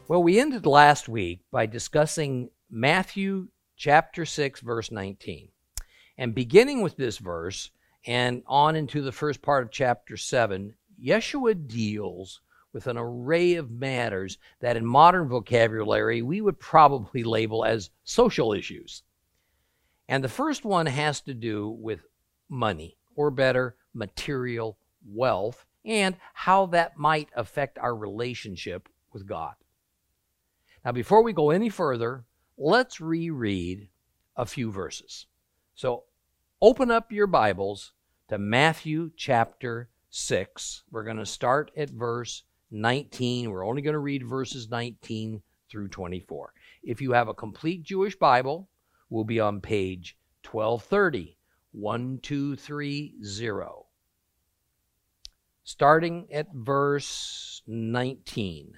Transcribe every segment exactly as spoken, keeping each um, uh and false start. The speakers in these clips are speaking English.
Well, we ended last week by discussing Matthew chapter six, verse nineteen. And beginning with this verse and on into the first part of chapter seven, Yeshua deals with an array of matters that in modern vocabulary we would probably label as social issues. And the first one has to do with money, or better, material wealth, and how that might affect our relationship with God. Now, before we go any further, let's reread a few verses. So open up your Bibles to Matthew chapter six. We're going to start at verse nineteen. We're only going to read verses nineteen through twenty-four. If you have a complete Jewish Bible, we'll be on page twelve thirty, twelve thirty. Starting at verse nineteen.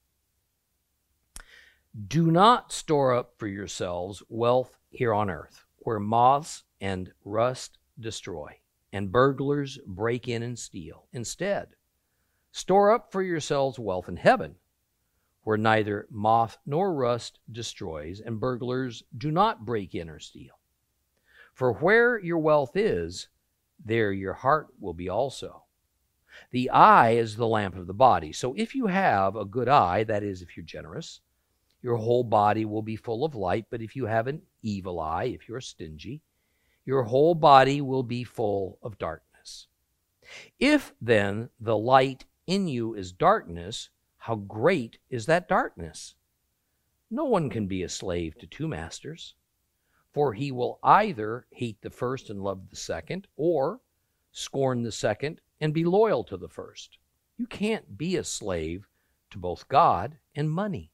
Do not store up for yourselves wealth here on earth, where moths and rust destroy, and burglars break in and steal. Instead, store up for yourselves wealth in heaven, where neither moth nor rust destroys, and burglars do not break in or steal. For where your wealth is, there your heart will be also. The eye is the lamp of the body. So if you have a good eye, that is, if you're generous, your whole body will be full of light. But if you have an evil eye, if you're stingy, your whole body will be full of darkness. If then the light in you is darkness, how great is that darkness? No one can be a slave to two masters, for he will either hate the first and love the second, or scorn the second and be loyal to the first. You can't be a slave to both God and money.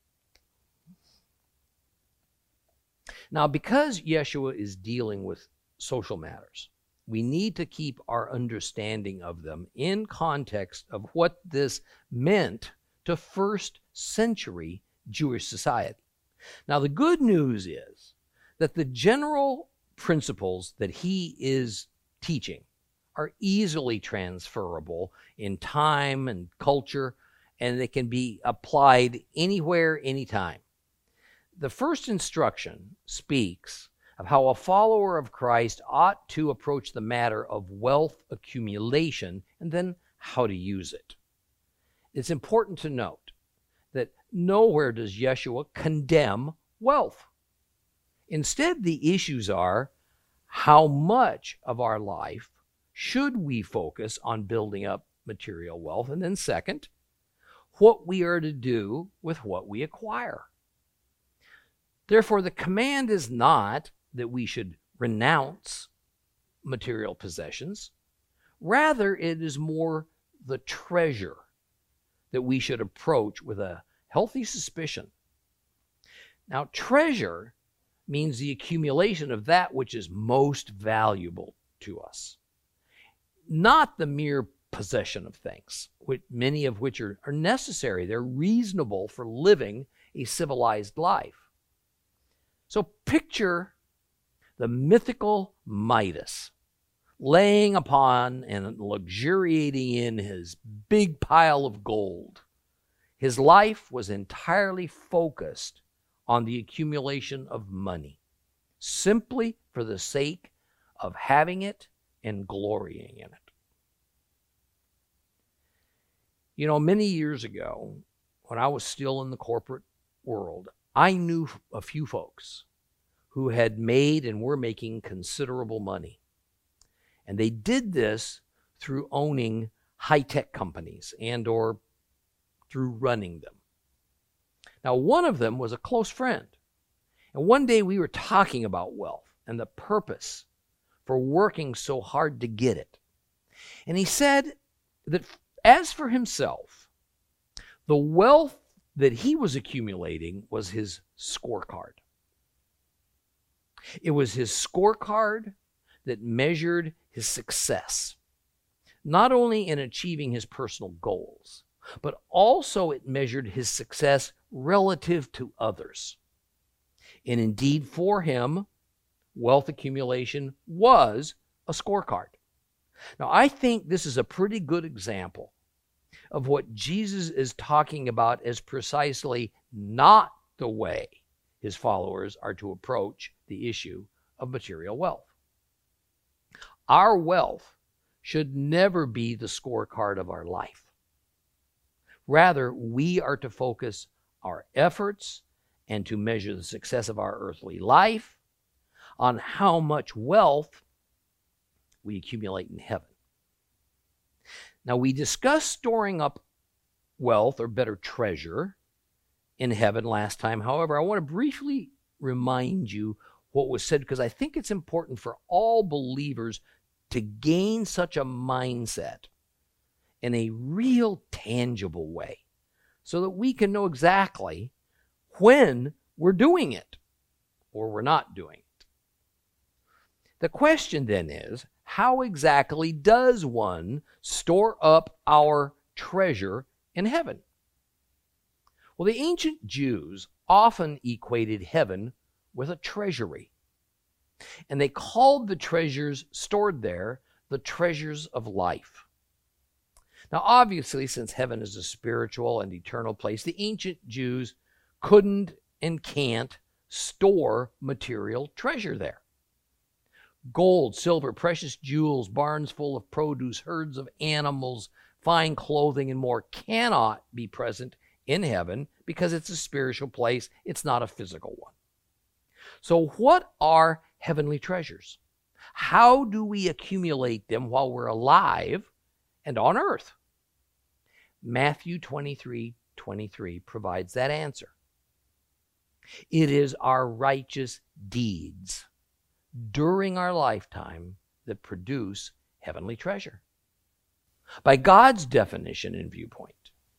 Now, because Yeshua is dealing with social matters, we need to keep our understanding of them in context of what this meant to first century Jewish society. Now, the good news is that the general principles that he is teaching are easily transferable in time and culture, and they can be applied anywhere, anytime. The first instruction speaks of how a follower of Christ ought to approach the matter of wealth accumulation and then how to use it. It's important to note that nowhere does Yeshua condemn wealth. Instead, the issues are how much of our life should we focus on building up material wealth, and then second, what we are to do with what we acquire. Therefore, the command is not that we should renounce material possessions. Rather, it is more the treasure that we should approach with a healthy suspicion. Now, treasure means the accumulation of that which is most valuable to us, not the mere possession of things, which, many of which are, are necessary. They're reasonable for living a civilized life. So picture the mythical Midas laying upon and luxuriating in his big pile of gold. His life was entirely focused on the accumulation of money, simply for the sake of having it and glorying in it. You know, many years ago, when I was still in the corporate world, I knew a few folks who had made and were making considerable money. And they did this through owning high-tech companies and or through running them. Now, one of them was a close friend. And one day we were talking about wealth and the purpose for working so hard to get it. And he said that as for himself, the wealth that he was accumulating was his scorecard. It was his scorecard that measured his success, not only in achieving his personal goals, but also it measured his success relative to others. And indeed, for him, wealth accumulation was a scorecard. Now, I think this is a pretty good example of what Jesus is talking about as precisely not the way his followers are to approach the issue of material wealth. Our wealth should never be the scorecard of our life. Rather, we are to focus our efforts and to measure the success of our earthly life on how much wealth we accumulate in heaven. Now, we discussed storing up wealth, or better, treasure, in heaven last time. However, I want to briefly remind you what was said, because I think it's important for all believers to gain such a mindset in a real tangible way so that we can know exactly when we're doing it or we're not doing it. The question then is, how exactly does one store up our treasure in heaven? Well, the ancient Jews often equated heaven with a treasury, and they called the treasures stored there the treasures of life. Now, obviously, since heaven is a spiritual and eternal place, the ancient Jews couldn't and can't store material treasure there. Gold, silver, precious jewels, barns full of produce, herds of animals, fine clothing, and more cannot be present in heaven because it's a spiritual place. It's not a physical one. So what are heavenly treasures? How do we accumulate them while we're alive and on earth? Matthew twenty-three twenty-three provides that answer. It is our righteous deeds during our lifetime that produce heavenly treasure. By God's definition and viewpoint,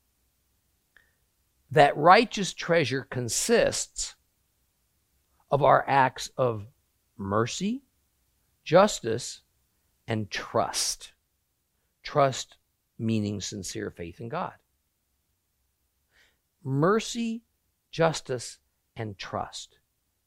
that righteous treasure consists of our acts of mercy, justice, and trust. Trust meaning sincere faith in God. Mercy, justice, and trust.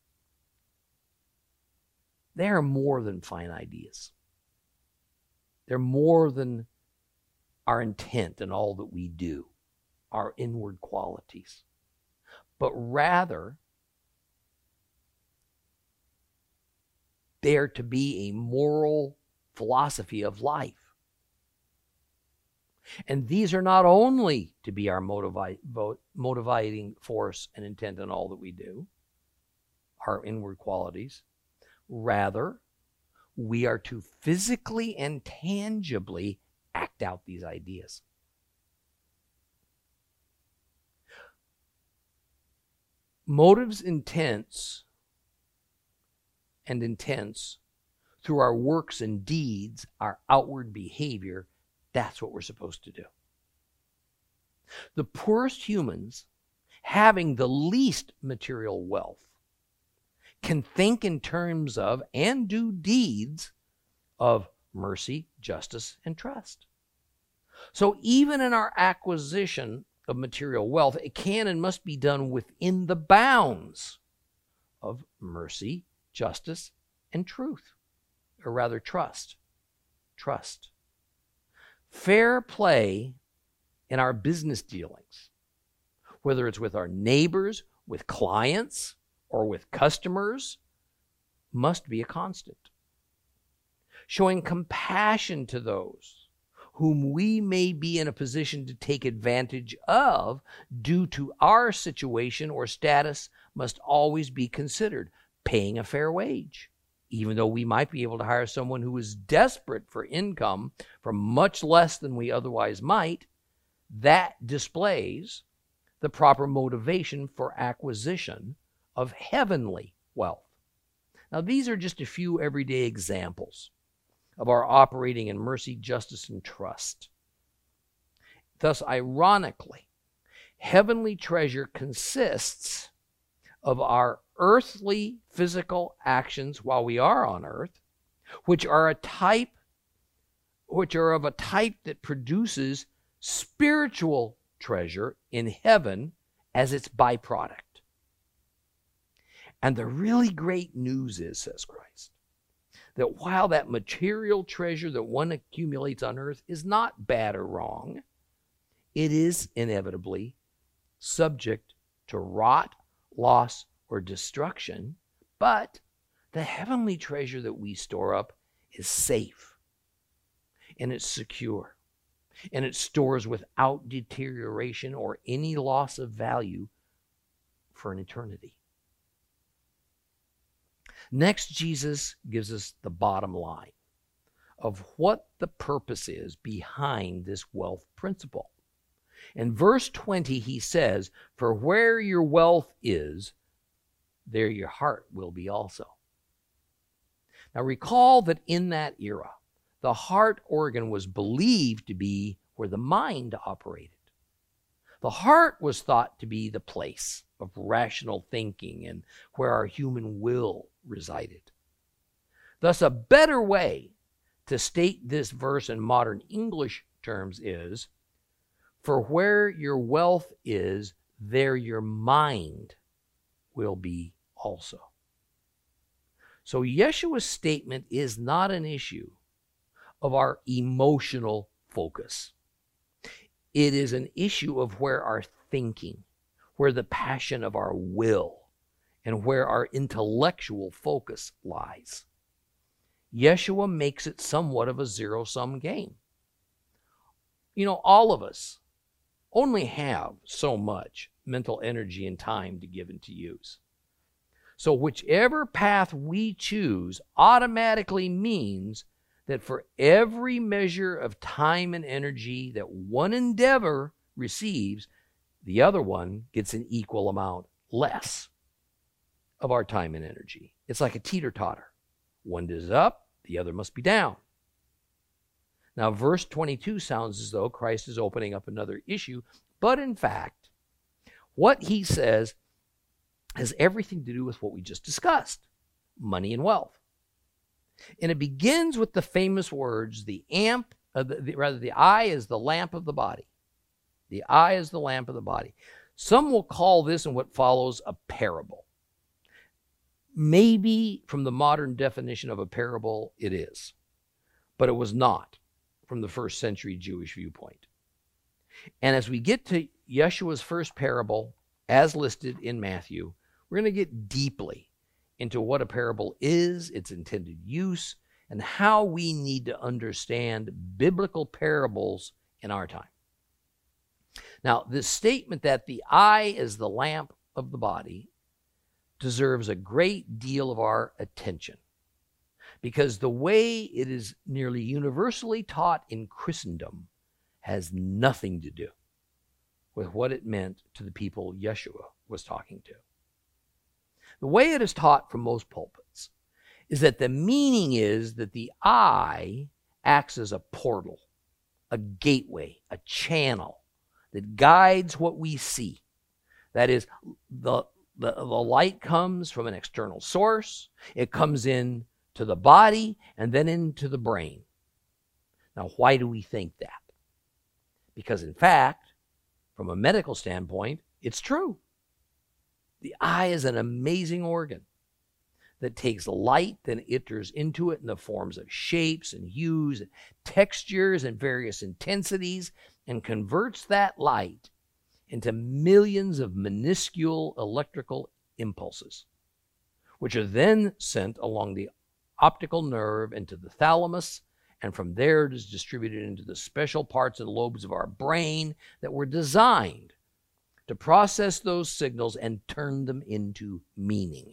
They are more than fine ideas. They're more than our intent in all that we do, our inward qualities, but rather they are to be a moral philosophy of life. And these are not only to be our motivi- motivating force and intent in all that we do, our inward qualities. Rather, we are to physically and tangibly act out these ideas. Motives, intents, and intents through our works and deeds, our outward behavior, that's what we're supposed to do. The poorest humans, having the least material wealth, can think in terms of and do deeds of mercy, justice, and trust. So even in our acquisition of material wealth, it can and must be done within the bounds of mercy, justice, and truth, or rather trust. Trust. Fair play in our business dealings, whether it's with our neighbors, with clients, or with customers, must be a constant. Showing compassion to those whom we may be in a position to take advantage of due to our situation or status must always be considered. Paying a fair wage, even though we might be able to hire someone who is desperate for income for much less than we otherwise might, that displays the proper motivation for acquisition of heavenly wealth. Now, these are just a few everyday examples of our operating in mercy, justice, and trust. Thus, ironically, heavenly treasure consists of our earthly physical actions while we are on earth, which are a type, which are of a type that produces spiritual treasure in heaven as its byproduct. And the really great news is, says Christ, that while that material treasure that one accumulates on earth is not bad or wrong, it is inevitably subject to rot, loss, or destruction, but the heavenly treasure that we store up is safe, and it's secure, and it stores without deterioration or any loss of value for an eternity. Next, Jesus gives us the bottom line of what the purpose is behind this wealth principle. In verse twenty, he says, "For where your wealth is, there your heart will be also." Now recall that in that era, the heart organ was believed to be where the mind operated. The heart was thought to be the place of rational thinking and where our human will resided. Thus, a better way to state this verse in modern English terms is, "For where your wealth is, there your mind will be also." So Yeshua's statement is not an issue of our emotional focus. It is an issue of where our thinking, where the passion of our will, and where our intellectual focus lies. Yeshua makes it somewhat of a zero-sum game. You know, all of us only have so much mental energy and time to give and to use. So whichever path we choose automatically means that for every measure of time and energy that one endeavor receives, the other one gets an equal amount less of our time and energy. It's like a teeter-totter. One is up, the other must be down. Now, verse twenty-two sounds as though Christ is opening up another issue, but in fact, what he says has everything to do with what we just discussed, money and wealth. And it begins with the famous words, the amp, uh, the, the, rather the eye is the lamp of the body. The eye is the lamp of the body. Some will call this and what follows a parable. Maybe from the modern definition of a parable, it is. But it was not from the first century Jewish viewpoint. And as we get to Yeshua's first parable, as listed in Matthew, we're going to get deeply into what a parable is, its intended use, and how we need to understand biblical parables in our time. Now, this statement that the eye is the lamp of the body deserves a great deal of our attention, because the way it is nearly universally taught in Christendom has nothing to do with what it meant to the people Yeshua was talking to. The way it is taught from most pulpits is that the meaning is that the eye acts as a portal, a gateway, a channel that guides what we see. That is, the, the, the light comes from an external source, it comes in to the body, and then into the brain. Now, why do we think that? Because, in fact, from a medical standpoint, it's true. The eye is an amazing organ that takes light, then enters into it in the forms of shapes and hues and textures and various intensities, and converts that light into millions of minuscule electrical impulses, which are then sent along the optical nerve into the thalamus, and from there it is distributed into the special parts and lobes of our brain that were designed to process those signals and turn them into meaning.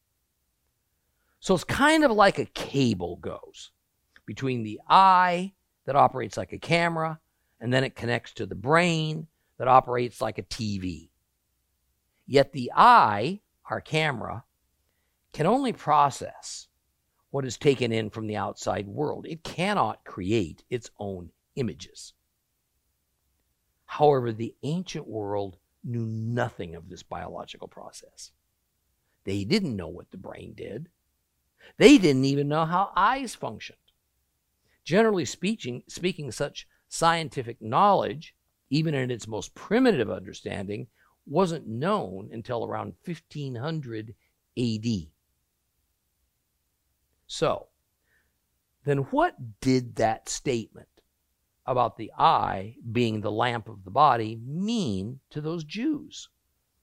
So it's kind of like a cable goes between the eye that operates like a camera, and then it connects to the brain that operates like a T V. Yet the eye, our camera, can only process what is taken in from the outside world. It cannot create its own images. However, the ancient world knew nothing of this biological process. They didn't know what the brain did. They didn't even know how eyes functioned. Generally speaking, speaking, such scientific knowledge, even in its most primitive understanding, wasn't known until around fifteen hundred A D. So, then what did that statement about the eye being the lamp of the body mean to those Jews?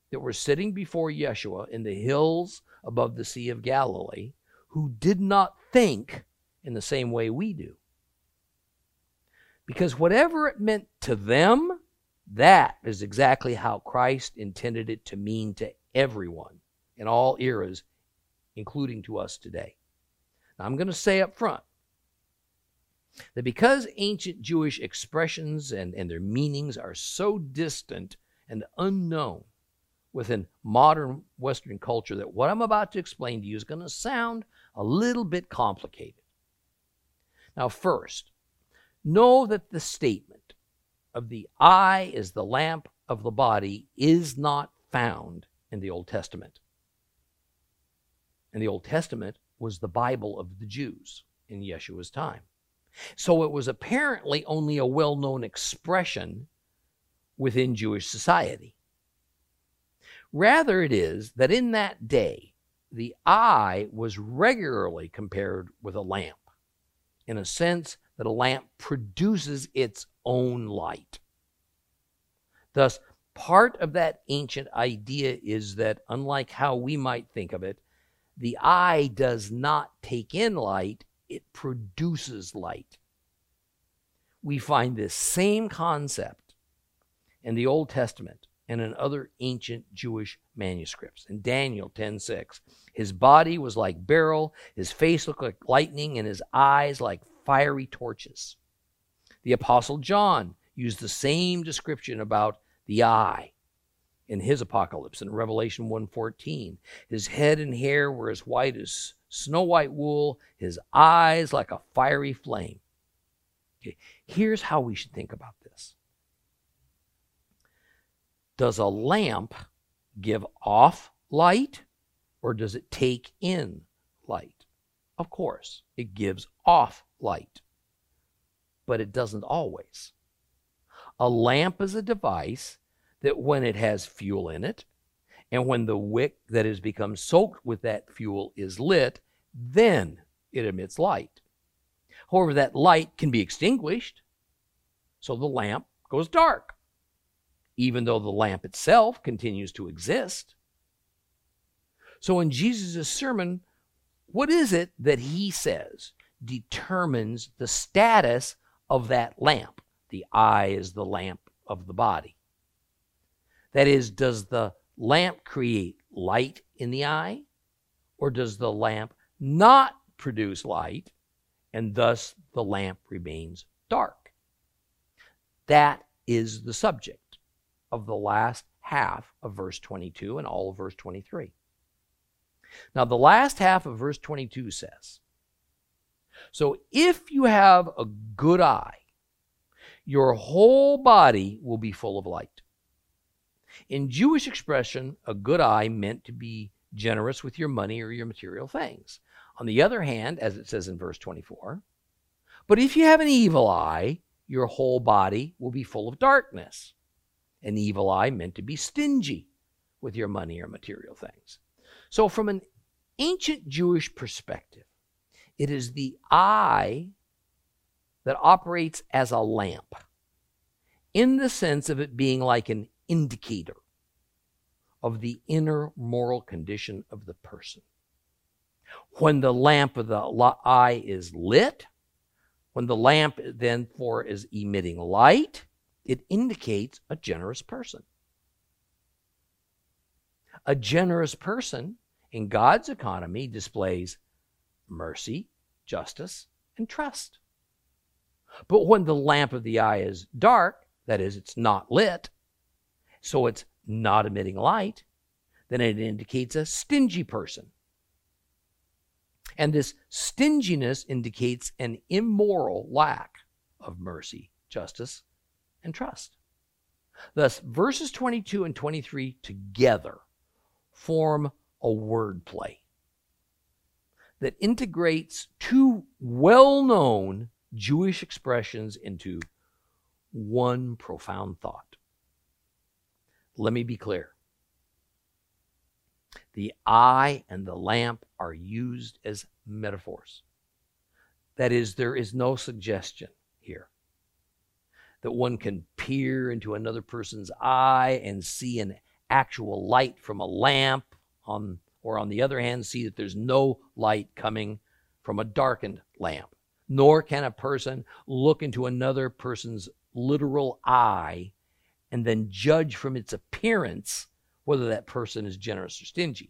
that were sitting before Yeshua in the hills above the Sea of Galilee who did not think in the same way we do. Because whatever it meant to them, that is exactly how Christ intended it to mean to everyone in all eras, including to us today. Now, I'm going to say up front that because ancient Jewish expressions and, and their meanings are so distant and unknown within modern Western culture, that what I'm about to explain to you is going to sound a little bit complicated. Now, first, know that the statement of the eye is the lamp of the body is not found in the Old Testament. And the Old Testament was the Bible of the Jews in Yeshua's time. So it was apparently only a well-known expression within Jewish society. Rather, it is that in that day, the eye was regularly compared with a lamp, in a sense that a lamp produces its own light. Thus, part of that ancient idea is that, unlike how we might think of it, the eye does not take in light, it produces light. We find this same concept in the Old Testament and in other ancient Jewish manuscripts. In Daniel ten six, his body was like beryl, his face looked like lightning, and his eyes like fiery torches. The Apostle John used the same description about the eye in his apocalypse in Revelation one fourteen. His head and hair were as white as snow white wool, his eyes like a fiery flame. Okay, here's how we should think about this. Does a lamp give off light, or does it take in light? Of course, it gives off light, but it doesn't always. A lamp is a device that when it has fuel in it, and when the wick that has become soaked with that fuel is lit, then it emits light. However, that light can be extinguished, so the lamp goes dark, even though the lamp itself continues to exist. So in Jesus' sermon, what is it that he says determines the status of that lamp? The eye is the lamp of the body. That is, does the lamp create light in the eye, or does the lamp not produce light, and thus the lamp remains dark? That is the subject of the last half of verse twenty-two and all of verse twenty-three. Now, the last half of verse twenty-two says, so if you have a good eye, your whole body will be full of light. In Jewish expression, a good eye meant to be generous with your money or your material things. On the other hand, as it says in verse twenty-four, but if you have an evil eye, your whole body will be full of darkness. An evil eye meant to be stingy with your money or material things. So from an ancient Jewish perspective, it is the eye that operates as a lamp, in the sense of it being like an indicator of the inner moral condition of the person. When the lamp of the eye is lit, when the lamp then for is emitting light, it indicates a generous person. A generous person in God's economy displays mercy, justice, and trust. But when the lamp of the eye is dark, that is, it's not lit, so it's not emitting light, then it indicates a stingy person. And this stinginess indicates an immoral lack of mercy, justice, and trust. Thus, verses twenty-two and twenty-three together form a word play that integrates two well-known Jewish expressions into one profound thought. Let me be clear. The eye and the lamp are used as metaphors. That is, there is no suggestion here that one can peer into another person's eye and see an actual light from a lamp, on, or on the other hand, see that there's no light coming from a darkened lamp. Nor can a person look into another person's literal eye and then judge from its appearance whether that person is generous or stingy.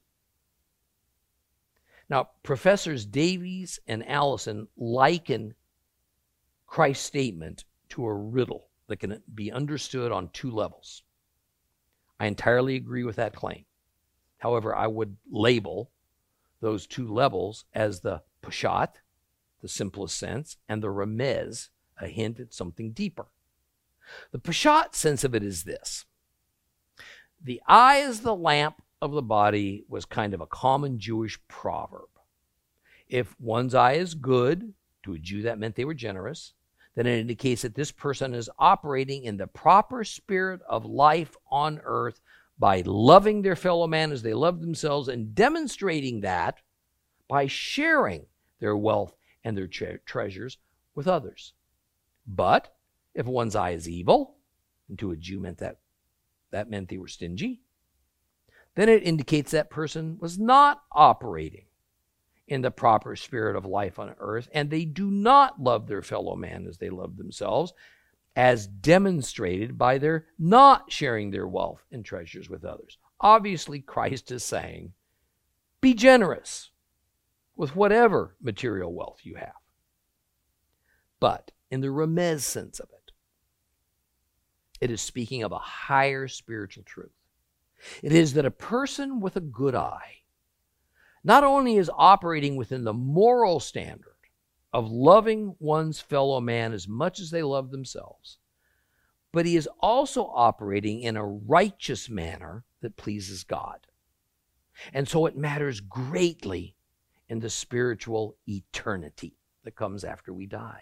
Now, Professors Davies and Allison liken Christ's statement to a riddle that can be understood on two levels. I entirely agree with that claim. However, I would label those two levels as the Peshat, the simplest sense, and the Remez, a hint at something deeper. The Peshat sense of it is this. The eye is the lamp of the body was kind of a common Jewish proverb. If one's eye is good, to a Jew that meant they were generous, then it indicates that this person is operating in the proper spirit of life on earth by loving their fellow man as they love themselves and demonstrating that by sharing their wealth and their tre- treasures with others. But if one's eye is evil, and to a Jew meant that that meant they were stingy, then it indicates that person was not operating in the proper spirit of life on earth, and they do not love their fellow man as they love themselves, as demonstrated by their not sharing their wealth and treasures with others. Obviously, Christ is saying, be generous with whatever material wealth you have. But in the Remez sense of it, it is speaking of a higher spiritual truth. It is that a person with a good eye not only is operating within the moral standard of loving one's fellow man as much as they love themselves, but he is also operating in a righteous manner that pleases God. And so it matters greatly in the spiritual eternity that comes after we die.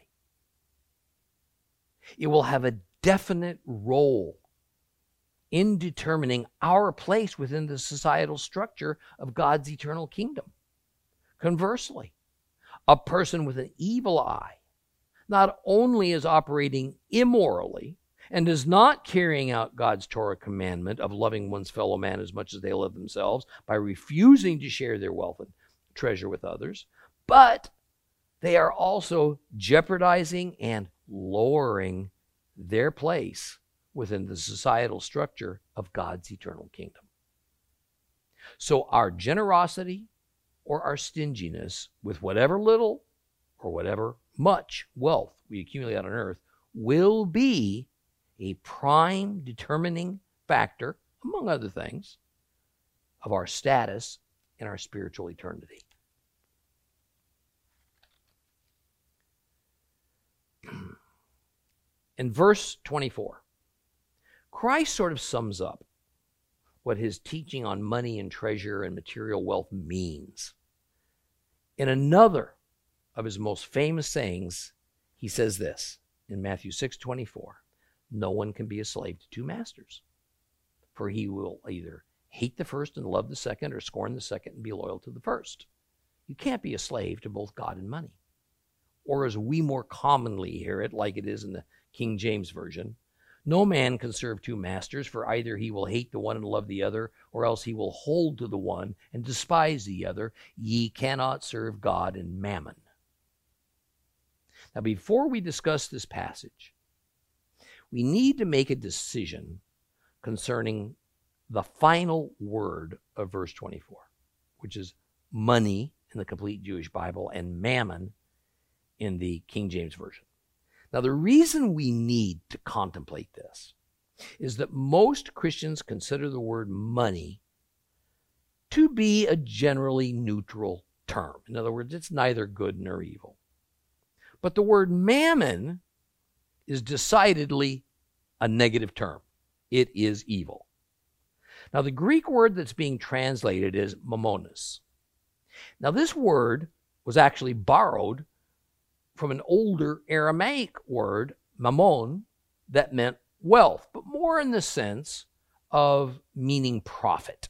It will have a definite role in determining our place within the societal structure of God's eternal kingdom. Conversely, a person with an evil eye not only is operating immorally and is not carrying out God's Torah commandment of loving one's fellow man as much as they love themselves by refusing to share their wealth and treasure with others, but they are also jeopardizing and lowering their place within the societal structure of God's eternal kingdom. So our generosity or our stinginess with whatever little or whatever much wealth we accumulate on earth will be a prime determining factor, among other things, of our status in our spiritual eternity. In verse twenty-four, Christ sort of sums up what his teaching on money and treasure and material wealth means. In another of his most famous sayings, he says this in Matthew six twenty-four, no one can be a slave to two masters, for he will either hate the first and love the second, or scorn the second and be loyal to the first. You can't be a slave to both God and money. Or as we more commonly hear it, like it is in the King James Version, no man can serve two masters, for either he will hate the one and love the other, or else he will hold to the one and despise the other. Ye cannot serve God and mammon. Now, before we discuss this passage, we need to make a decision concerning the final word of verse twenty-four, which is money in the complete Jewish Bible and mammon in the King James Version. Now, the reason we need to contemplate this is that most Christians consider the word money to be a generally neutral term. In other words, it's neither good nor evil. But the word mammon is decidedly a negative term. It is evil. Now, the Greek word that's being translated is mammonos. Now, this word was actually borrowed from an older Aramaic word, mammon, that meant wealth, but more in the sense of meaning profit.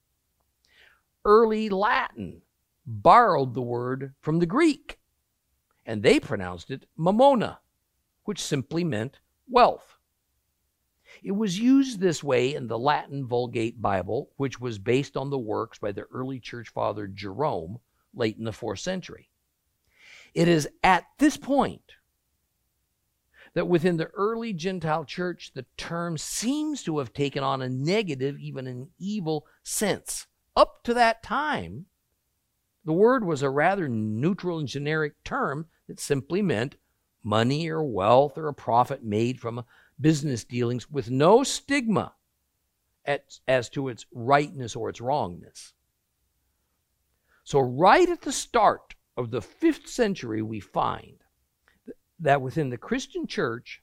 Early Latin borrowed the word from the Greek, and they pronounced it mammona, which simply meant wealth. It was used this way in the Latin Vulgate Bible, which was based on the works by the early church father Jerome, late in the fourth century. It is at this point that within the early Gentile church, the term seems to have taken on a negative, even an evil sense. Up to that time, the word was a rather neutral and generic term that simply meant money or wealth or a profit made from business dealings with no stigma at, as to its rightness or its wrongness. So right at the start of the fifth century, we find that within the Christian church,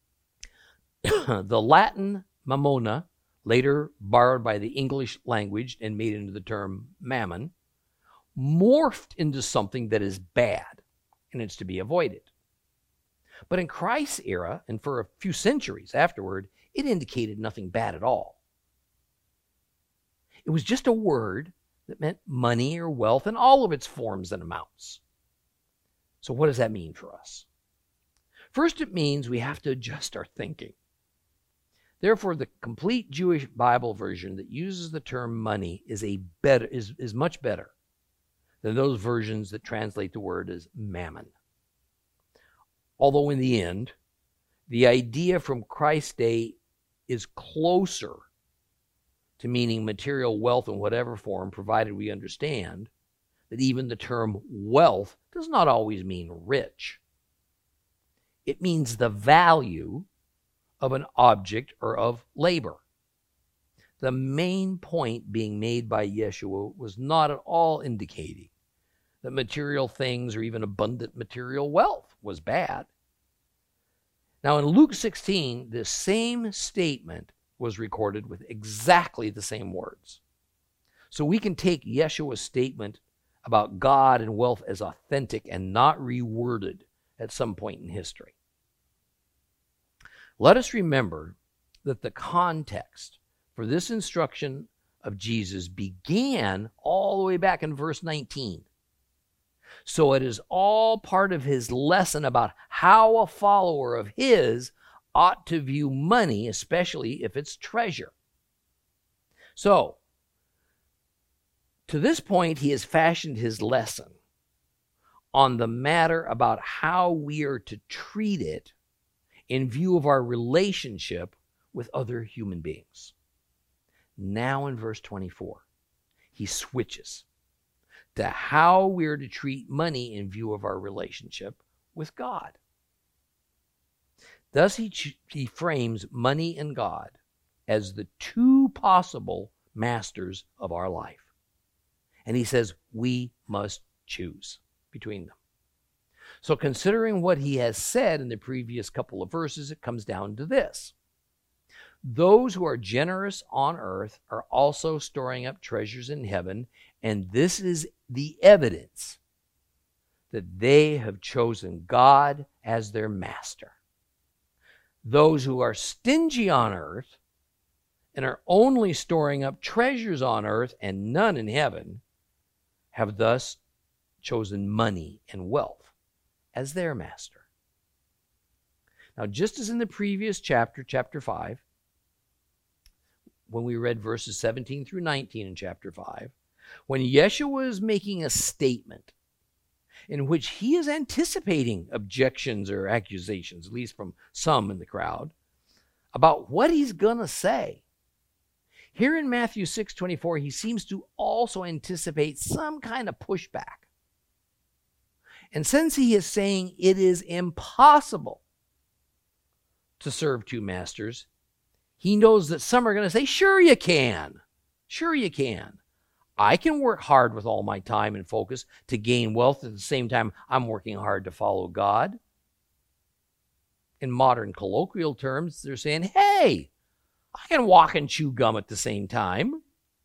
the Latin mammona, later borrowed by the English language and made into the term mammon, morphed into something that is bad, and it's to be avoided. But in Christ's era, and for a few centuries afterward, it indicated nothing bad at all. It was just a word that meant money or wealth in all of its forms and amounts. So what does that mean for us? First, it means we have to adjust our thinking. Therefore, the complete Jewish Bible version that uses the term money is a better is, is much better than those versions that translate the word as mammon. Although in the end, the idea from Christ's day is closer to meaning material wealth in whatever form, provided we understand that even the term wealth does not always mean rich. It means the value of an object or of labor. The main point being made by Yeshua was not at all indicating that material things or even abundant material wealth was bad. Now in Luke sixteen, this same statement was recorded with exactly the same words. So we can take Yeshua's statement about God and wealth as authentic and not reworded at some point in history. Let us remember that the context for this instruction of Jesus began all the way back in verse nineteen. So it is all part of his lesson about how a follower of his ought to view money, especially if it's treasure. So, to this point, he has fashioned his lesson on the matter about how we are to treat it in view of our relationship with other human beings. Now in verse twenty-four, he switches to how we are to treat money in view of our relationship with God. Thus he, he frames money and God as the two possible masters of our life. And he says we must choose between them. So considering what he has said in the previous couple of verses, it comes down to this. Those who are generous on earth are also storing up treasures in heaven, and this is the evidence that they have chosen God as their master. Those who are stingy on earth and are only storing up treasures on earth and none in heaven have thus chosen money and wealth as their master. Now, just as in the previous chapter, chapter five, when we read verses seventeen through nineteen in chapter five, when Yeshua is making a statement in which he is anticipating objections or accusations, at least from some in the crowd, about what he's going to say. Here in Matthew six twenty-four, he seems to also anticipate some kind of pushback. And since he is saying it is impossible to serve two masters, he knows that some are going to say, sure you can. Sure you can. I can work hard with all my time and focus to gain wealth at the same time I'm working hard to follow God. In modern colloquial terms, they're saying, hey, I can walk and chew gum at the same time.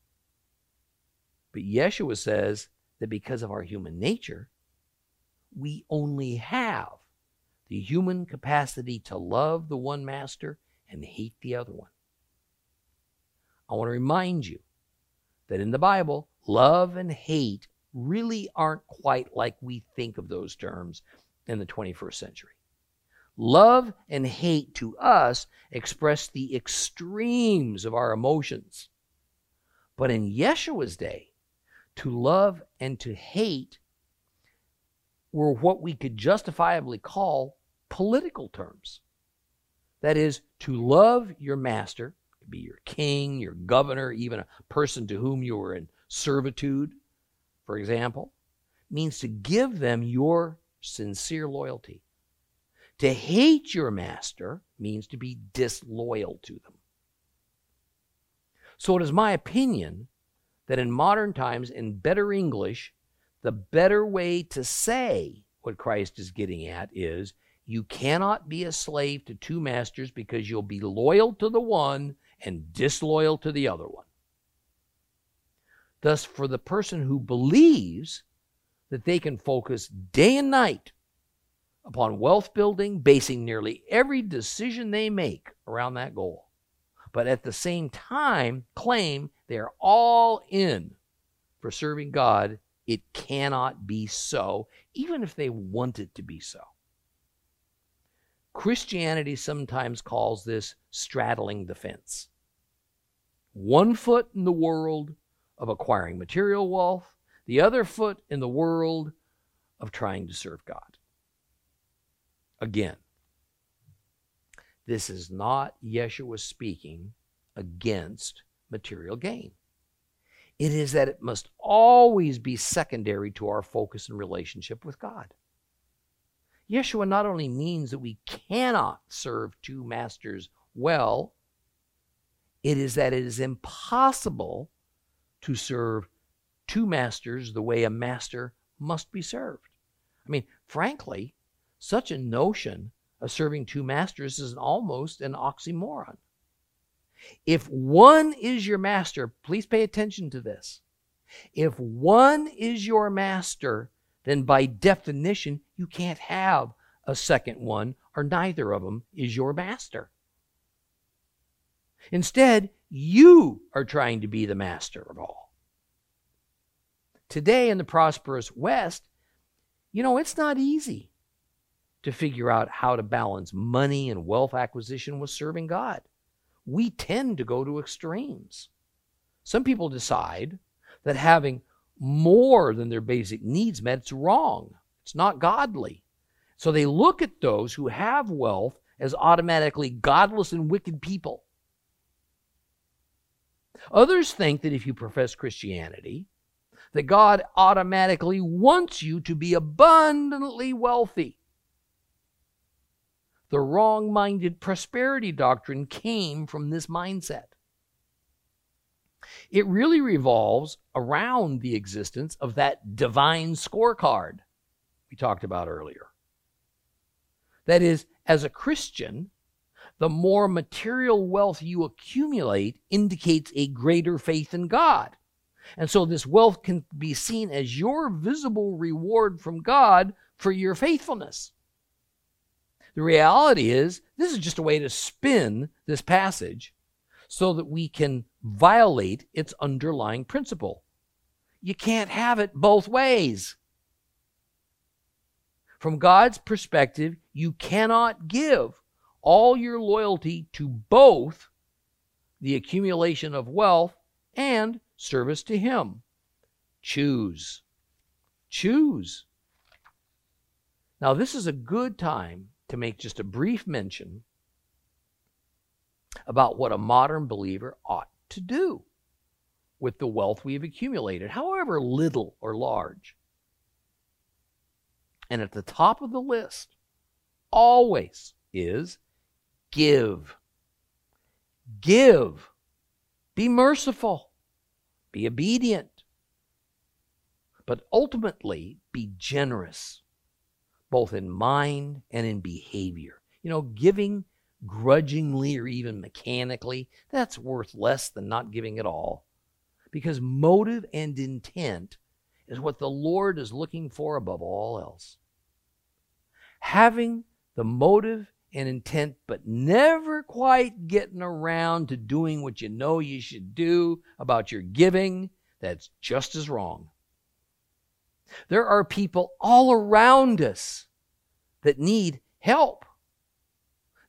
But Yeshua says that because of our human nature, we only have the human capacity to love the one master and hate the other one. I want to remind you that in the Bible, love and hate really aren't quite like we think of those terms in the twenty-first century. Love and hate to us express the extremes of our emotions. But in Yeshua's day, to love and to hate were what we could justifiably call political terms. That is, to love your master, to be your king, your governor, even a person to whom you were in servitude, for example, means to give them your sincere loyalty. To hate your master means to be disloyal to them. So it is my opinion that in modern times, in better English, the better way to say what Christ is getting at is, you cannot be a slave to two masters because you'll be loyal to the one and disloyal to the other one. Thus, for the person who believes that they can focus day and night upon wealth building, basing nearly every decision they make around that goal, but at the same time claim they're all in for serving God, it cannot be so, even if they want it to be so. Christianity sometimes calls this straddling the fence. One foot in the world of acquiring material wealth, the other foot in the world of trying to serve God. Again, this is not Yeshua speaking against material gain. It is that it must always be secondary to our focus and relationship with God. Yeshua not only means that we cannot serve two masters well, it is that it is impossible to serve two masters the way a master must be served. I mean, frankly, such a notion of serving two masters is almost an oxymoron. If one is your master, please pay attention to this. If one is your master, then by definition, you can't have a second one, or neither of them is your master. Instead, you are trying to be the master of all. Today in the prosperous West, you know, it's not easy to figure out how to balance money and wealth acquisition with serving God. We tend to go to extremes. Some people decide that having more than their basic needs met is wrong. It's not godly. So they look at those who have wealth as automatically godless and wicked people. Others think that if you profess Christianity, that God automatically wants you to be abundantly wealthy. The wrong-minded prosperity doctrine came from this mindset. It really revolves around the existence of that divine scorecard we talked about earlier. That is, as a Christian, the more material wealth you accumulate indicates a greater faith in God. And so this wealth can be seen as your visible reward from God for your faithfulness. The reality is, this is just a way to spin this passage so that we can violate its underlying principle. You can't have it both ways. From God's perspective, you cannot give all your loyalty to both the accumulation of wealth and service to Him. Choose. Choose. Now, this is a good time to make just a brief mention about what a modern believer ought to do with the wealth we have accumulated, however little or large. And at the top of the list always is give. Give. Be merciful. Be obedient. But ultimately, be generous, both in mind and in behavior. You know, giving grudgingly or even mechanically, that's worth less than not giving at all. Because motive and intent is what the Lord is looking for above all else. Having the motive and intent, but never quite getting around to doing what you know you should do about your giving, that's just as wrong. There are people all around us that need help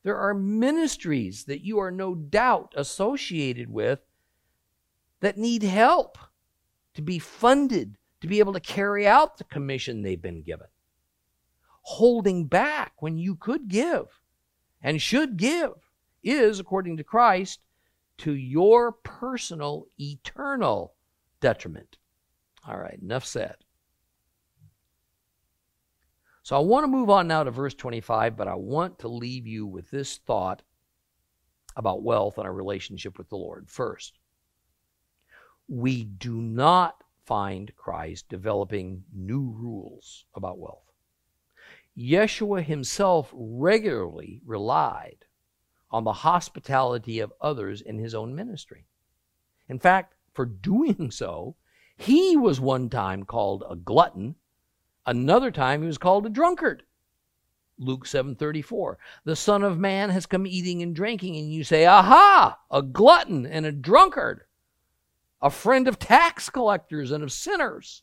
There are ministries that you are no doubt associated with that need help to be funded, to be able to carry out the commission they've been given. Holding back when you could give and should give is, according to Christ, to your personal, eternal detriment. All right, enough said. So I want to move on now to verse twenty-five, but I want to leave you with this thought about wealth and our relationship with the Lord. First, we do not find Christ developing new rules about wealth. Yeshua himself regularly relied on the hospitality of others in his own ministry. In fact, for doing so, he was one time called a glutton. Another time he was called a drunkard. Luke seven thirty-four. The Son of Man has come eating and drinking, and you say, aha, a glutton and a drunkard, a friend of tax collectors and of sinners.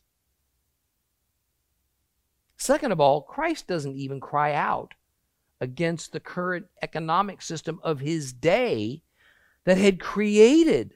Second of all, Christ doesn't even cry out against the current economic system of his day that had created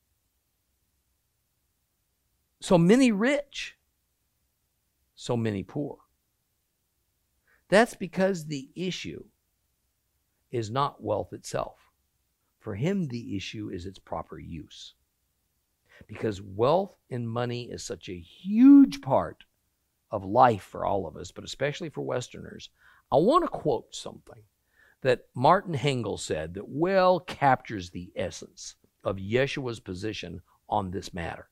so many rich, so many poor. That's because the issue is not wealth itself. For him, the issue is its proper use. Because wealth and money is such a huge part of life for all of us, but especially for Westerners, I want to quote something that Martin Hengel said that well captures the essence of Yeshua's position on this matter.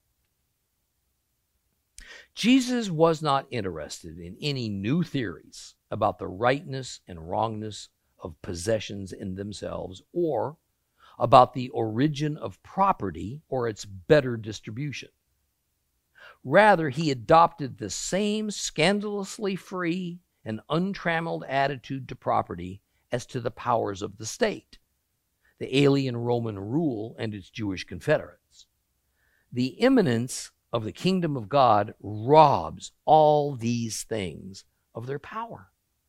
Jesus was not interested in any new theories about the rightness and wrongness of possessions in themselves, or about the origin of property or its better distribution. Rather, he adopted the same scandalously free and untrammeled attitude to property as to the powers of the state, the alien Roman rule and its Jewish confederates. The imminence of the kingdom of God robs all these things of their power.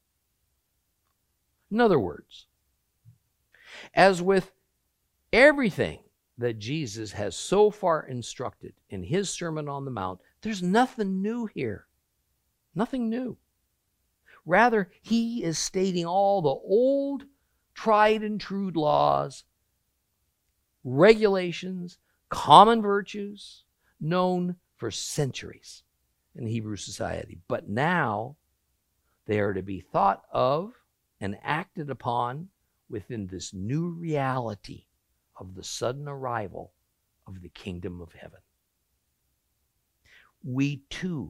In other words, as with everything that Jesus has so far instructed in his Sermon on the Mount, there's nothing new here. Nothing new. Rather, he is stating all the old, tried and true laws, regulations, common virtues, known for centuries in Hebrew society. But now they are to be thought of and acted upon within this new reality of the sudden arrival of the kingdom of heaven. We too,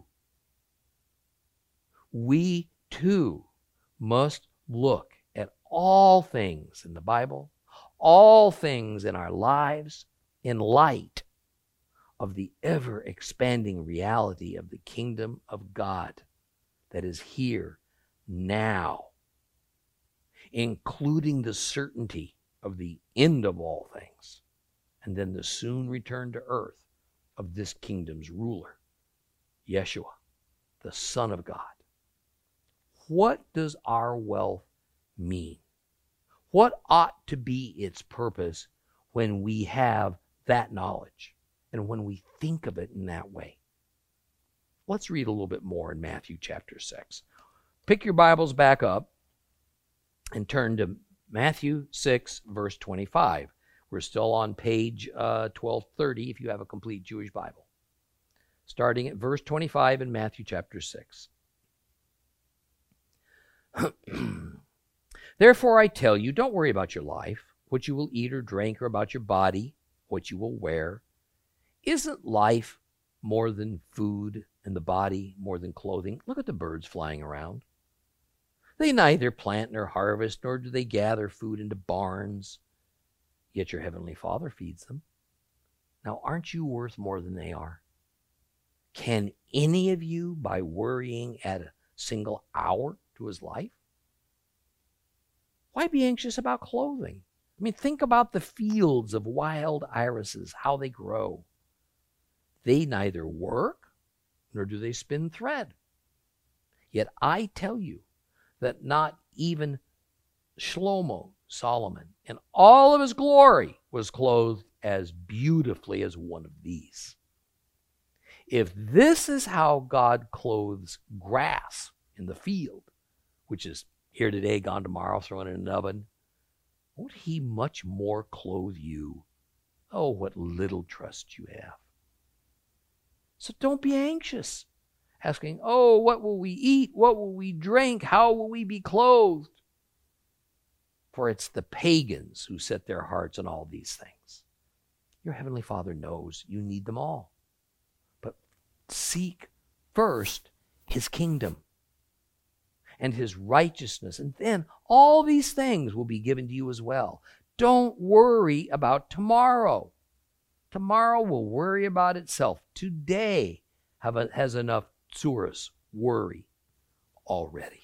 we too must look at all things in the Bible, all things in our lives, in light of the ever-expanding reality of the kingdom of God that is here now, including the certainty of the end of all things, and then the soon return to earth of this kingdom's ruler, Yeshua, the Son of God. What does our wealth mean? What ought to be its purpose when we have that knowledge and when we think of it in that way? Let's read a little bit more in Matthew chapter six. Pick your Bibles back up and turn to Matthew six, verse twenty-five. We're still on page uh, twelve thirty if you have a complete Jewish Bible. Starting at verse twenty-five in Matthew chapter six. Therefore I tell you, don't worry about your life, what you will eat or drink, or about your body, what you will wear. Isn't life more than food, and the body more than clothing? Look at the birds flying around. They neither plant nor harvest, nor do they gather food into barns, yet your heavenly Father feeds them. Now, aren't you worth more than they are? Can any of you, by worrying, add a single hour to his life? Why be anxious about clothing? I mean, think about the fields of wild irises, how they grow. They neither work, nor do they spin thread. Yet I tell you that not even Shlomo, Solomon, in all of his glory, was clothed as beautifully as one of these. If this is how God clothes grass in the field, which is here today, gone tomorrow, thrown in an oven, won't he much more clothe you? Oh, what little trust you have. So don't be anxious, asking, oh, what will we eat? What will we drink? How will we be clothed? For it's the pagans who set their hearts on all these things. Your heavenly Father knows you need them all. But seek first his kingdom and his righteousness, and then all these things will be given to you as well. Don't worry about tomorrow. Tomorrow will worry about itself. Today have a, has enough tsuras, worry, already.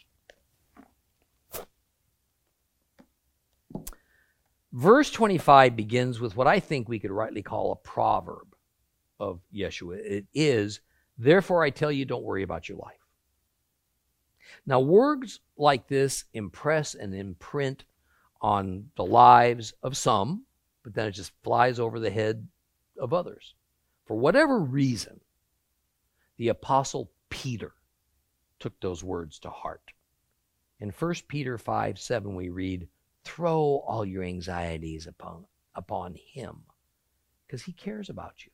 Verse twenty-five begins with what I think we could rightly call a proverb of Yeshua. It is, therefore I tell you, don't worry about your life. Now, words like this impress and imprint on the lives of some, but then it just flies over the head of others. For whatever reason, the Apostle Peter took those words to heart. In First Peter five seven, we read, throw all your anxieties upon, upon him, because he cares about you.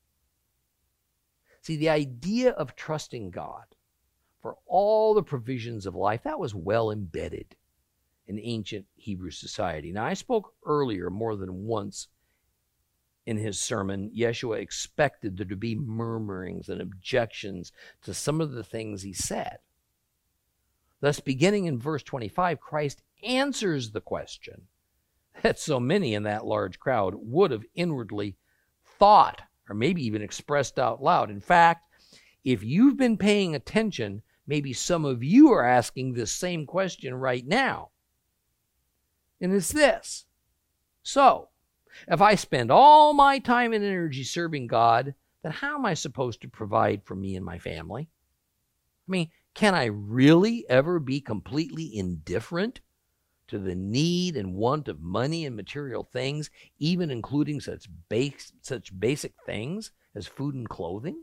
See, the idea of trusting God for all the provisions of life, that was well embedded in ancient Hebrew society. Now, I spoke earlier more than once in his sermon, Yeshua expected there to be murmurings and objections to some of the things he said. Thus, beginning in verse twenty-five, Christ answers the question that so many in that large crowd would have inwardly thought, or maybe even expressed out loud. In fact, if you've been paying attention, maybe some of you are asking this same question right now. And it's this. So, if I spend all my time and energy serving God, then how am I supposed to provide for me and my family? I mean, can I really ever be completely indifferent to the need and want of money and material things, even including such base, such basic things as food and clothing?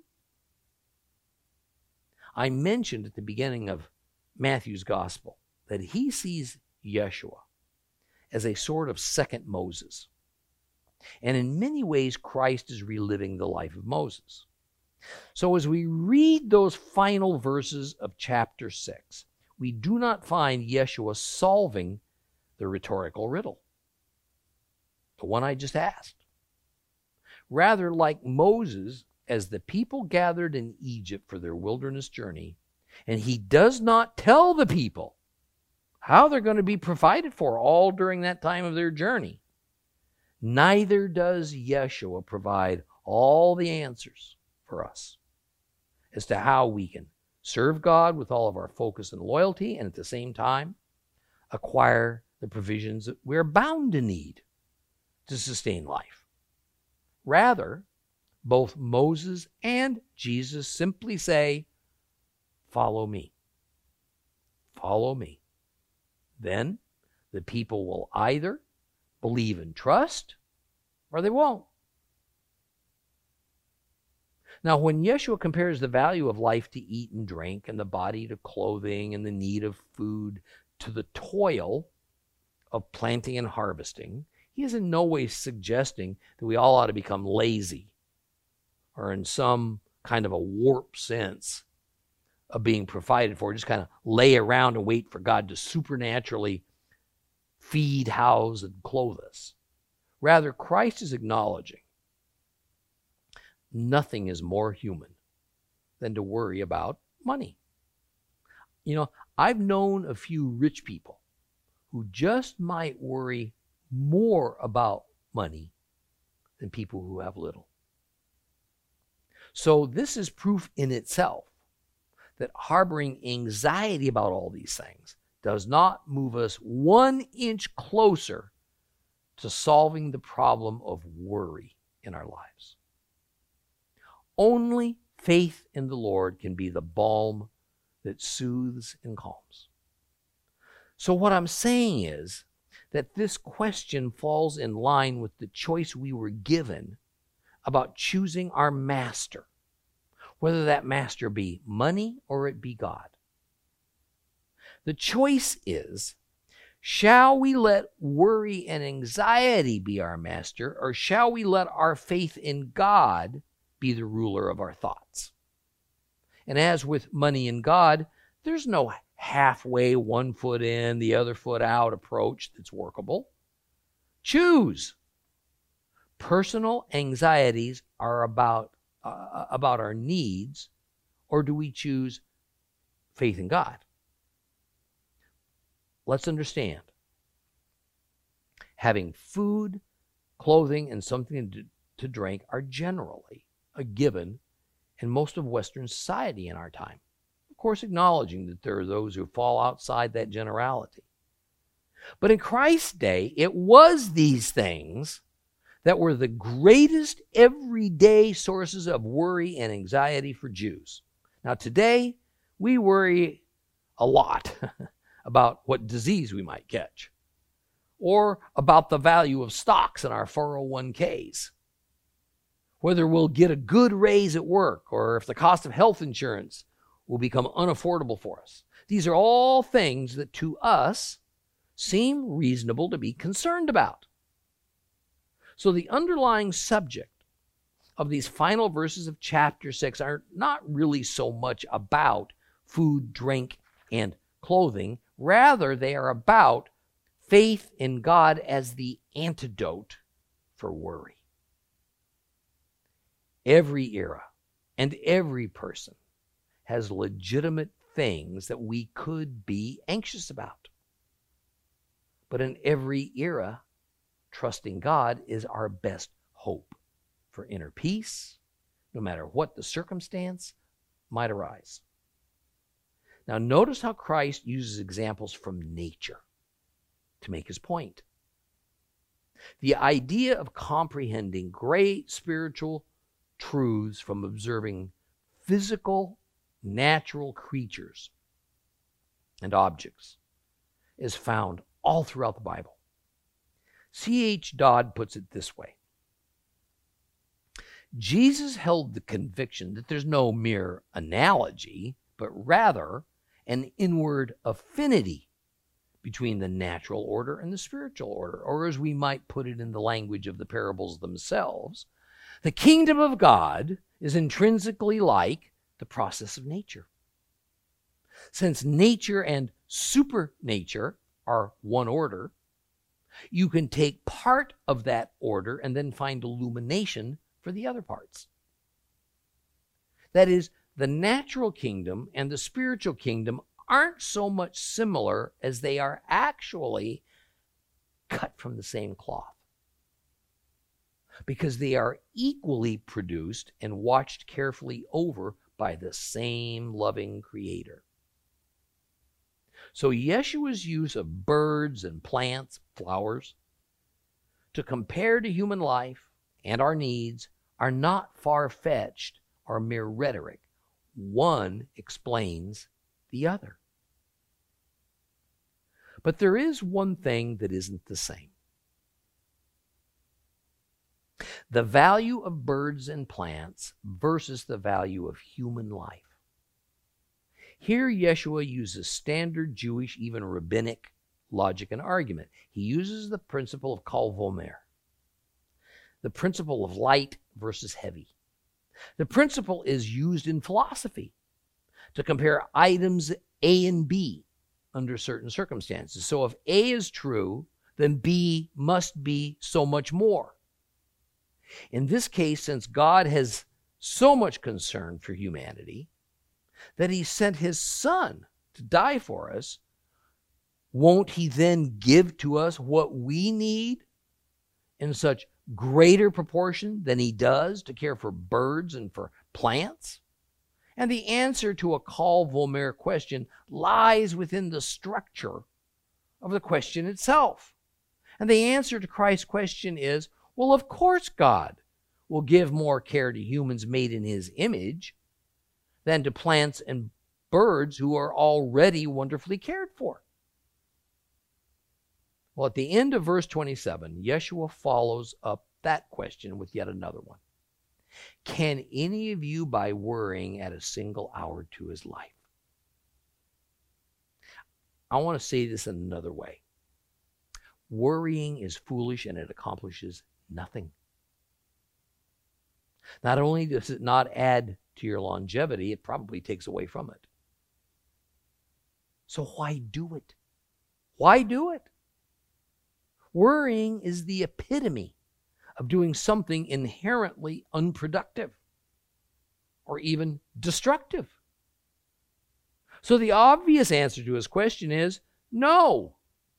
I mentioned at the beginning of Matthew's gospel that he sees Yeshua as a sort of second Moses. And in many ways, Christ is reliving the life of Moses. So as we read those final verses of chapter six, we do not find Yeshua solving the rhetorical riddle, the one I just asked. Rather, like Moses, as the people gathered in Egypt for their wilderness journey, and he does not tell the people how they're going to be provided for all during that time of their journey, neither does Yeshua provide all the answers for us as to how we can serve God with all of our focus and loyalty, and at the same time acquire the provisions that we're bound to need to sustain life. Rather, both Moses and Jesus simply say, follow me. Follow me. Then the people will either believe and trust, or they won't. Now, when Yeshua compares the value of life to eat and drink, and the body to clothing, and the need of food to the toil of planting and harvesting, he is in no way suggesting that we all ought to become lazy, or in some kind of a warped sense of being provided for, just kind of lay around and wait for God to supernaturally feed, house, and clothe us. Rather, Christ is acknowledging nothing is more human than to worry about money. You know, I've known a few rich people who just might worry more about money than people who have little. So this is proof in itself that harboring anxiety about all these things does not move us one inch closer to solving the problem of worry in our lives. Only faith in the Lord can be the balm that soothes and calms. So what I'm saying is that this question falls in line with the choice we were given about choosing our master, whether that master be money or it be God. The choice is, shall we let worry and anxiety be our master, or shall we let our faith in God be the ruler of our thoughts? And as with money and God, there's no halfway, one foot in, the other foot out approach that's workable. Choose. Personal anxieties are about, uh, about our needs, or do we choose faith in God? Let's understand. Having food, clothing, and something to, to drink are generally a given in most of Western society in our time. Of course, acknowledging that there are those who fall outside that generality. But in Christ's day, it was these things that were the greatest everyday sources of worry and anxiety for Jews. Now, today, we worry a lot about what disease we might catch, or about the value of stocks in our four oh one k's, whether we'll get a good raise at work, or if the cost of health insurance will become unaffordable for us. These are all things that to us seem reasonable to be concerned about. So the underlying subject of these final verses of chapter six are not really so much about food, drink, and clothing. Rather, they are about faith in God as the antidote for worry. Every era and every person has legitimate things that we could be anxious about. But in every era, trusting God is our best hope for inner peace, no matter what the circumstance might arise. Now, notice how Christ uses examples from nature to make his point. The idea of comprehending great spiritual truths from observing physical, natural creatures and objects is found all throughout the Bible. C H Dodd puts it this way. Jesus held the conviction that there's no mere analogy, but rather an inward affinity between the natural order and the spiritual order, or as we might put it in the language of the parables themselves, the kingdom of God is intrinsically like the process of nature. Since nature and supernature are one order, you can take part of that order and then find illumination for the other parts. That is, the natural kingdom and the spiritual kingdom aren't so much similar as they are actually cut from the same cloth, because they are equally produced and watched carefully over by the same loving Creator. So Yeshua's use of birds and plants, flowers, to compare to human life and our needs are not far-fetched or mere rhetoric. One explains the other. But there is one thing that isn't the same. The value of birds and plants versus the value of human life. Here Yeshua uses standard Jewish, even rabbinic logic and argument. He uses the principle of kal vomer, the principle of light versus heavy. The principle is used in philosophy to compare items A and B under certain circumstances. So if A is true, then B must be so much more. In this case, since God has so much concern for humanity that he sent his Son to die for us, won't he then give to us what we need in such greater proportion than he does to care for birds and for plants? And the answer to a kal vomer question lies within the structure of the question itself. And the answer to Christ's question is, well, of course God will give more care to humans made in his image than to plants and birds who are already wonderfully cared for. Well, at the end of verse twenty-seven, Yeshua follows up that question with yet another one. Can any of you, by worrying, add a single hour to his life? I want to say this in another way. Worrying is foolish and it accomplishes nothing. Not only does it not add to your longevity, it probably takes away from it. So why do it? Why do it? Worrying is the epitome of doing something inherently unproductive or even destructive. So the obvious answer to his question is no.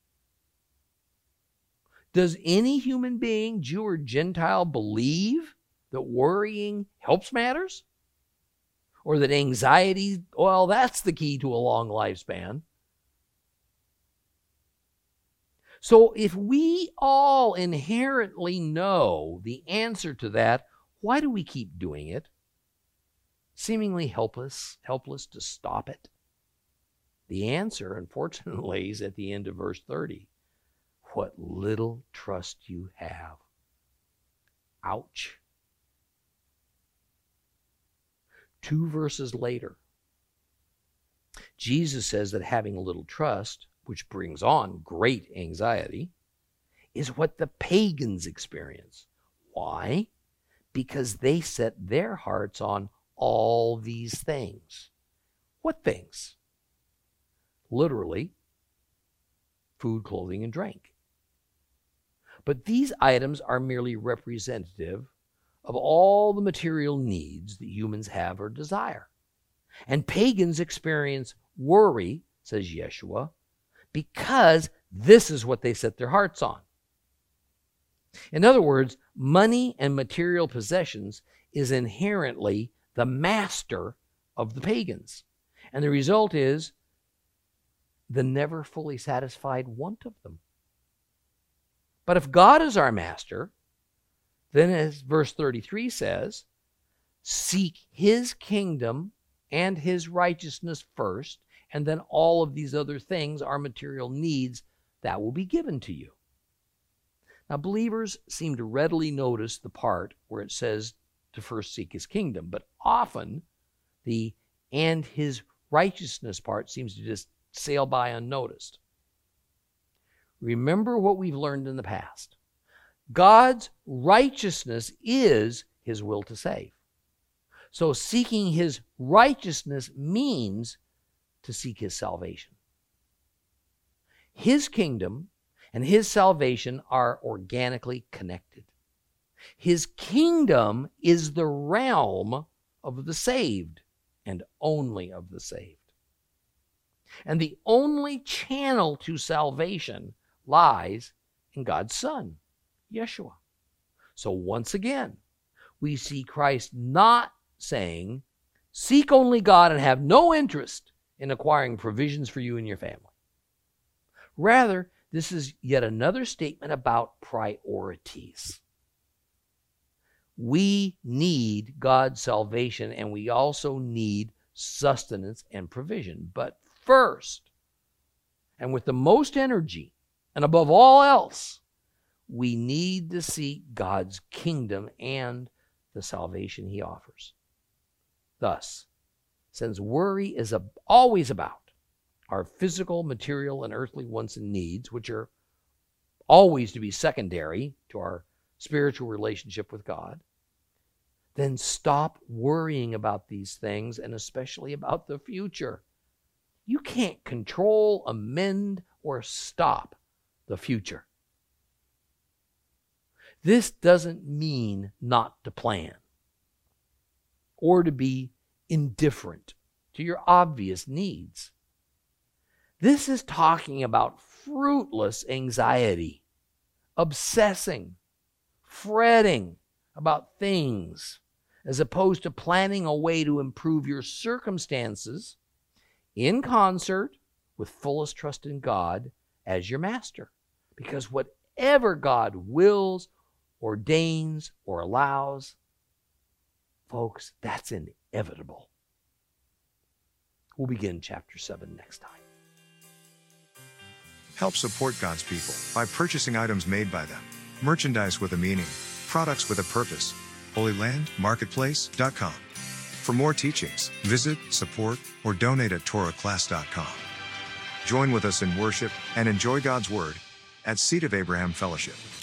Does any human being, Jew or Gentile, believe that worrying helps matters? Or that anxiety, well, that's the key to a long lifespan? So if we all inherently know the answer to that, why do we keep doing it? Seemingly helpless, helpless to stop it. The answer, unfortunately, is at the end of verse thirty. What little trust you have. Ouch. Two verses later, Jesus says that having a little trust, which brings on great anxiety, is what the pagans experience. Why? Because they set their hearts on all these things. What things? Literally, food, clothing, and drink. But these items are merely representative of all the material needs that humans have or desire. And pagans experience worry, says Yeshua, because this is what they set their hearts on. In other words, money and material possessions is inherently the master of the pagans. And the result is the never fully satisfied want of them. But if God is our master, then as verse thirty-three says, seek his kingdom and his righteousness first, and then all of these other things, our material needs, that will be given to you. Now, believers seem to readily notice the part where it says to first seek his kingdom, but often the and his righteousness part seems to just sail by unnoticed. Remember what we've learned in the past. God's righteousness is his will to save. So seeking his righteousness means to seek his salvation. His kingdom and his salvation are organically connected. His kingdom is the realm of the saved and only of the saved. And the only channel to salvation lies in God's Son, Yeshua. So once again, we see Christ not saying, seek only God and have no interest in acquiring provisions for you and your family. Rather, this is yet another statement about priorities. We need God's salvation, and we also need sustenance and provision. But first, and with the most energy, and above all else, we need to seek God's kingdom and the salvation he offers. Thus, since worry is always about our physical, material, and earthly wants and needs, which are always to be secondary to our spiritual relationship with God, then stop worrying about these things, and especially about the future. You can't control, amend, or stop the future. This doesn't mean not to plan or to be indifferent to your obvious needs. This is talking about fruitless anxiety, obsessing, fretting about things, as opposed to planning a way to improve your circumstances in concert with fullest trust in God as your master. Because whatever God wills, ordains, or allows, folks, that's inevitable. We'll begin chapter seven next time. Help support God's people by purchasing items made by them. Merchandise with a meaning, products with a purpose. Holy Land Marketplace dot com. For more teachings, visit, support, or donate at Torah Class dot com. Join with us in worship and enjoy God's Word at Seed of Abraham Fellowship.